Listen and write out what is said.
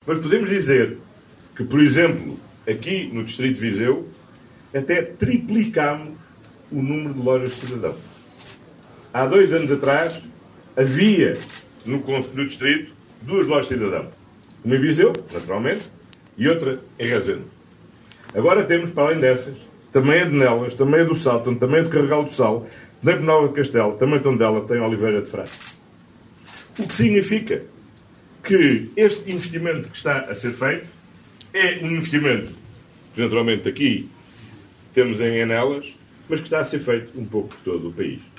Mas podemos dizer que, por exemplo, aqui no Distrito de Viseu, até triplicámos o número de lojas de cidadão. Há 2 anos atrás, havia no Distrito 2 lojas de cidadão. Uma em Viseu, naturalmente, e outra em Rezende. Agora temos, para além dessas, também a de Nelas, também a do Sátão, também a de Carregal do Sal, também a de Nova de Castelo, também a Tondela, tem a Oliveira de Frade. O que significa que este investimento que está a ser feito é um investimento que, naturalmente, aqui temos em Anelas, mas que está a ser feito um pouco por todo o país.